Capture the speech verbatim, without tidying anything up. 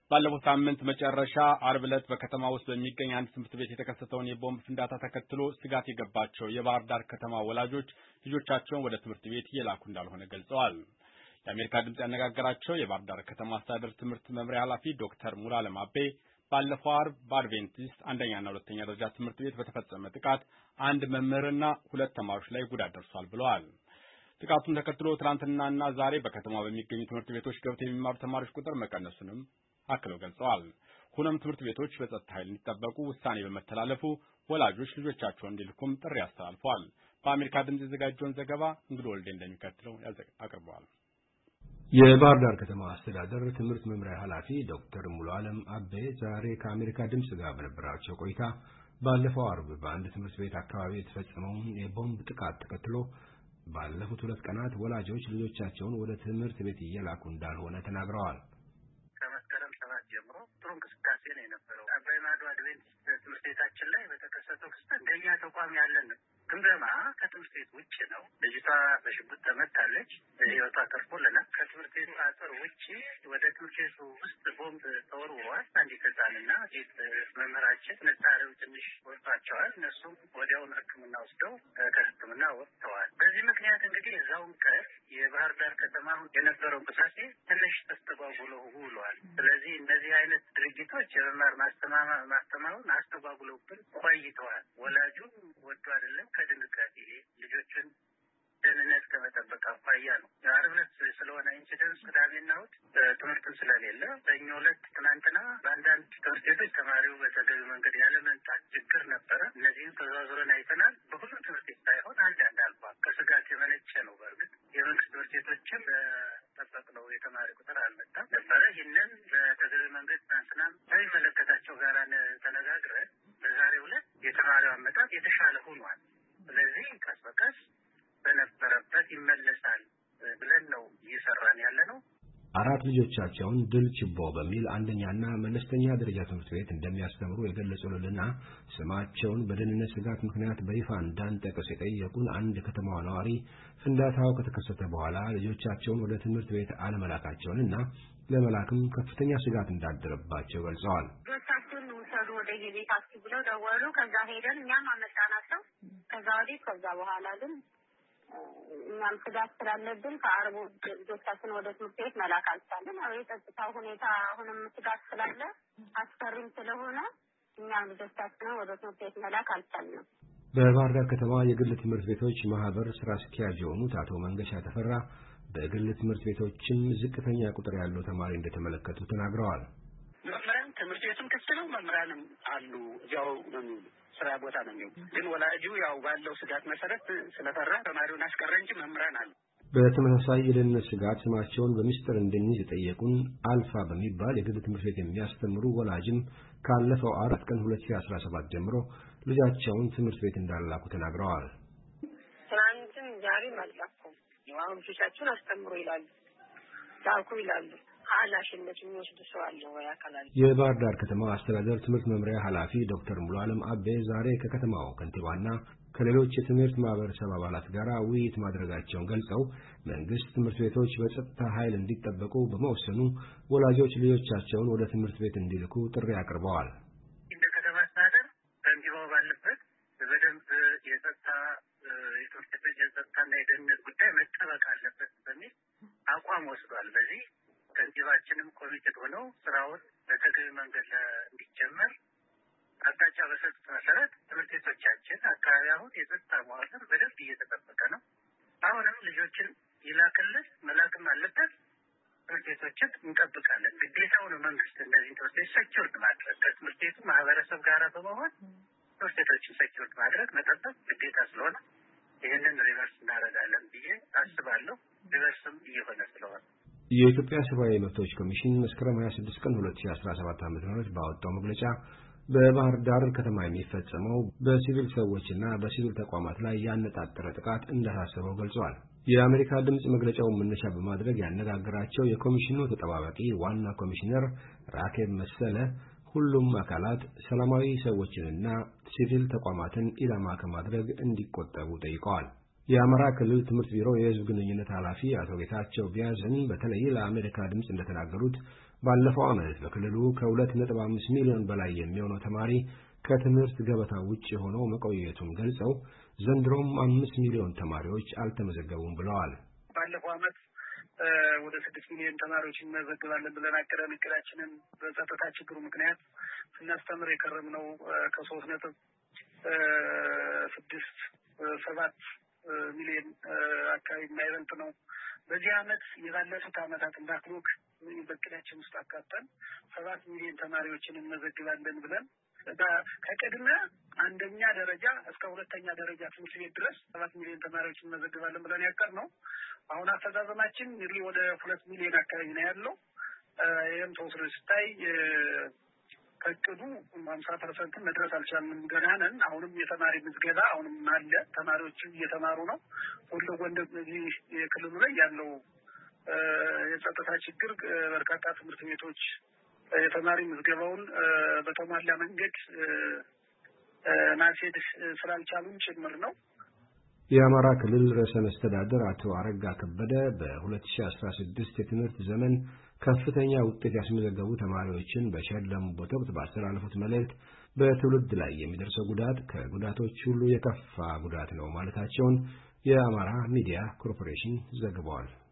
ባለፈው ሳምንት መጨረሻ አርብ ዕለት በከተማ ውስጥ በሚገኝ አንድ ትምህርት ቤት የተከሰተውን የቦምብ ፍንዳታ ተከትሎ ስጋት የገባቸው የባህር ዳር ከተማ ወላጆች ልጆቻቸውን ወደ ትምህርት ቤት እየላኩ እንዳልሆነ ገልጸዋል። የአሜሪካ ድምጽ ያነጋገራቸው የባህር ዳር ከተማ አስተዳደር ትምህርት መምሪያ ኃላፊ ዶክተር ሙሉዓለም አቤ ባለፈው አርብ በአድቬንቲስት አንደኛና ሁለተኛ ደረጃ ትምህርት ቤት በተፈጸመ ጥቃት አንድ መምህርና ሁለት ተማሪዎች ላይ ጉዳት ደርሷል ብለዋል። ጥቃቱን ተከትሎ ትናንትናና ዛሬ በከተማ በሚገኙ ትምህርት ቤቶች ገብተው የሚማሩ ተማሪዎች ቁጥር መቀነሱንም አክለው ገልጸዋል። ሆኖም ትምህርት ቤቶች በጸጥታ ኃይል እንዲጠበቁ ውሳኔ በመተላለፉ ወላጆች ልጆቻቸውን እንዲልኩም ጥሪ አስተላልፈዋል። በአሜሪካ ድምጽ የተዘጋጀውን ዘገባ እንግዶ ወልዴ እንደሚከተለው አቅርበዋል። የባህር ዳር ከተማ አስተዳደር ትምህርት መምሪያ ኃላፊ ዶክተር ሙሉዓለም አቤ ዛሬ ከአሜሪካ ድምጽ ጋር በነበራቸው ቆይታ ባለፈው አርብ በአንድ ትምህርት ቤት አካባቢ የተፈጸመውን የቦምብ ጥቃት ተከትሎ ባለፉት ሁለት ቀናት ወላጆች ልጆቻቸውን ወደ ትምህርት ቤት እየላኩ እንዳልሆነ ተናግረዋል። ከመስከረም ሰባት ጀምሮ ጥሩ እንቅስቃሴ ነው የነበረው። አባይ ማዶ አድቬንቲስት ትምህርት ቤታችን ላይ በተከሰተው ክስተት እንደኛ ተቋም ያለን ግምገማ ከትምህርት ቤት ውጭ ነው። ልጅቷ በሽጉጥ ተመታለች፣ ህይወቷ ተርፎልናል። ከትምህርት ቤቱ አጥር ውጭ ወደ ትምህርት ቤቱ ውስጥ ቦምብ ተወርውሯል። አንዲት ህጻንና ሴት መምህራችን ነጣሪው ትንሽ ወጥቷቸዋል። እነሱም ወዲያውኑ ሕክምና ወስደው ከሕክምና ወጥተዋል። በዚህ ምክንያት እንግዲህ እዛውን ቀር የባህር ዳር ከተማ የነበረው እንቅስቃሴ ትንሽ ተስተጓጉሎ ውሏል። ስለዚህ እነዚህ አይነት ድርጊቶች የመማር ማስተማሩን አስተጓጉለውብን ቆይተዋል። ወላጁም ወዶ አይደለም ከድንጋጤ ልጆችን ደህንነት ከመጠበቅ አኳያ ነው። ዓርብ ዕለት ስለሆነ ኢንሲደንስ ቅዳሜና እሑድ ትምህርትም ስለሌለ በእኛ ዕለት ትናንትና በአንዳንድ ትምህርት ቤቶች ተማሪው በተገቢ መንገድ ያለመምጣት ችግር ነበረ። እነዚህም ተዘዋውረን አይተናል። በሁሉም ትምህርት ቤት ሳይሆን አንዳንድ አልባ ከስጋት የመነጨ ነው። በእርግጥ የመንግስት ትምህርት ቤቶችም በጠበቅነው የተማሪ ቁጥር አልመጣም ነበረ። ይህንን በተገቢ መንገድ ትናንትና ከሚመለከታቸው ጋር ተነጋግረን በዛሬው ዕለት የተማሪው አመጣጥ የተሻለ ሆኗል። ስለዚህ ቀስ በቀስ በነበረበት ይመለሳል ብለን ነው እየሰራን ያለ ነው። አራት ልጆቻቸውን ድል ችቦ በሚል አንደኛና መለስተኛ ደረጃ ትምህርት ቤት እንደሚያስተምሩ የገለጹልንና ስማቸውን በደህንነት ስጋት ምክንያት በይፋ እንዳንጠቅስ የጠየቁን አንድ ከተማዋ ነዋሪ ፍንዳታው ከተከሰተ በኋላ ልጆቻቸውን ወደ ትምህርት ቤት አለመላካቸውንና ለመላክም ከፍተኛ ስጋት እንዳደረባቸው ገልጸዋል። ልጆቻችሁን ውሰዱ ወደ የቤታችሁ ብለው ደወሉ። ከዛ ሄደን እኛም አመጣናቸው። ከዛ ወዲህ ከዛ በኋላ ግን እኛም ስጋት ስላለብን ከአርቡ ልጆቻችን ወደ ትምህርት ቤት መላክ አልቻለን። ያው የጸጥታው ሁኔታ አሁንም ስጋት ስላለ አስፈሪም ስለሆነ እኛም ልጆቻችንን ወደ ትምህርት ቤት መላክ አልቻልንም። በባህር ዳር ከተማ የግል ትምህርት ቤቶች ማህበር ስራ አስኪያጅ የሆኑት አቶ መንገሻ ተፈራ በግል ትምህርት ቤቶችም ዝቅተኛ ቁጥር ያለው ተማሪ እንደተመለከቱ ተናግረዋል። መምህራን ትምህርት ቤቱም ክፍት ነው፣ መምህራንም አሉ እዚያው ስራ ቦታ ነው የሚው ግን ወላጁ ያው ባለው ስጋት መሰረት ስለፈራ ተማሪውን አስቀረ እንጂ መምህራን አሉ። በተመሳሳይ የደህንነት ስጋት ስማቸውን በሚስጥር እንድንይዝ የጠየቁን አልፋ በሚባል የግል ትምህርት ቤት የሚያስተምሩ ወላጅም ካለፈው አራት ቀን ሁለት ሺህ አስራ ሰባት ጀምሮ ልጃቸውን ትምህርት ቤት እንዳላኩ ተናግረዋል። ትናንትም ዛሬም አልላኩም። ያው ልጆቻቸውን አስተምሩ ይላሉ፣ ላኩ ይላሉ። ኃላፊነት የሚወስድ ሰው አለ ወይ አካላል? የባህር ዳር ከተማ አስተዳደር ትምህርት መምሪያ ኃላፊ ዶክተር ሙሉዓለም አቤ ዛሬ ከከተማው ከንቲባና ከሌሎች የትምህርት ማህበረሰብ አባላት ጋር ውይይት ማድረጋቸውን ገልጸው መንግስት ትምህርት ቤቶች በጸጥታ ኃይል እንዲጠበቁ በመወሰኑ ወላጆች ልጆቻቸውን ወደ ትምህርት ቤት እንዲልኩ ጥሪ አቅርበዋል። እንደ ከተማ አስተዳደር ከንቲባው ባለበት በደንብ የጸጥታ የትምህርት ቤት የጸጥታና የደህንነት ጉዳይ መጠበቅ አለበት በሚል አቋም ወስዷል። በዚህ ከንቲባችንም ኮሚቴ ሆነው ስራውን በተገቢ መንገድ እንዲጀመር አቅጣጫ በሰጡት መሰረት ትምህርት ቤቶቻችን አካባቢ አሁን የጸጥታ መዋቅር በደንብ እየተጠበቀ ነው። አሁንም ልጆችን ይላክልን መላክም አለበት። ትምህርት ቤቶችን እንጠብቃለን። ግዴታው ነው መንግስት እነዚህ ትምህርት ቤቶች ሴኪዩርድ ማድረግ ከትምህርት ቤቱ ማህበረሰብ ጋር በመሆን ትምህርት ቤቶችን ሴኪዩርድ ማድረግ መጠበቅ ግዴታ ስለሆነ ይህንን ሪቨርስ እናደርጋለን ብዬ አስባለሁ። ሪቨርስም እየሆነ ስለሆነ የኢትዮጵያ ሰብአዊ መብቶች ኮሚሽን መስከረም ሃያ ስድስት ቀን ሁለት ሺህ አስራ ሰባት ዓ.ም ባወጣው መግለጫ በባህር ዳር ከተማ የሚፈጸመው በሲቪል ሰዎችና በሲቪል ተቋማት ላይ ያነጣጠረ ጥቃት እንዳሳሰበው ገልጿል። የአሜሪካ ድምጽ መግለጫውን መነሻ በማድረግ ያነጋገራቸው የኮሚሽኑ ተጠባባቂ ዋና ኮሚሽነር ራኬብ መሰለ ሁሉም አካላት ሰላማዊ ሰዎችንና ሲቪል ተቋማትን ኢላማ ከማድረግ እንዲቆጠቡ ጠይቀዋል። የአማራ ክልል ትምህርት ቢሮ የህዝብ ግንኙነት ኃላፊ አቶ ጌታቸው ቢያዝን በተለይ ለአሜሪካ ድምጽ እንደተናገሩት ባለፈው ዓመት በክልሉ ከሁለት ነጥብ አምስት ሚሊዮን በላይ የሚሆነው ተማሪ ከትምህርት ገበታ ውጭ ሆነው መቆየቱን ገልጸው ዘንድሮም አምስት ሚሊዮን ተማሪዎች አልተመዘገቡም ብለዋል። ባለፈው ዓመት ወደ ስድስት ሚሊዮን ተማሪዎች እንመዘግባለን ብለን አቅደን እቅዳችንን በጸጥታ ችግሩ ምክንያት ስናስተምር የከረምነው ከሶስት ነጥብ ስድስት ሰባት ሚሊዮን አካባቢ የማይበልጥ ነው። በዚህ ዓመት የባለፉት ዓመታት እንዳትሉክ በእቅዳችን ውስጥ አካተን ሰባት ሚሊዮን ተማሪዎችን እንመዘግባለን ብለን ከቅድመ አንደኛ ደረጃ እስከ ሁለተኛ ደረጃ ትምህርት ቤት ድረስ ሰባት ሚሊዮን ተማሪዎችን እንመዘግባለን ብለን ያቀርነው አሁን አፈጻጸማችን እንግዲህ ወደ ሁለት ሚሊዮን አካባቢ ነው ያለው። ይህም ተወስዶ ሲታይ ከቅዱ ሃምሳ ፐርሰንት መድረስ አልቻልንም፣ ገና ነን። አሁንም የተማሪ ምዝገባ አሁንም አለ፣ ተማሪዎቹ እየተማሩ ነው። ሁሉ ጎንደ እዚህ የክልሉ ላይ ያለው የጸጥታ ችግር በርካታ ትምህርት ቤቶች የተማሪ ምዝገባውን በተሟላ መንገድ ማስሄድ ስላልቻሉም ጭምር ነው። የአማራ ክልል ርዕሰ መስተዳድር አቶ አረጋ ከበደ በ2016 የትምህርት ዘመን ከፍተኛ ውጤት ያስመዘገቡ ተማሪዎችን በሸለሙበት ወቅት ባስተላለፉት መልእክት በትውልድ ላይ የሚደርሰው ጉዳት ከጉዳቶች ሁሉ የከፋ ጉዳት ነው ማለታቸውን የአማራ ሚዲያ ኮርፖሬሽን ዘግቧል።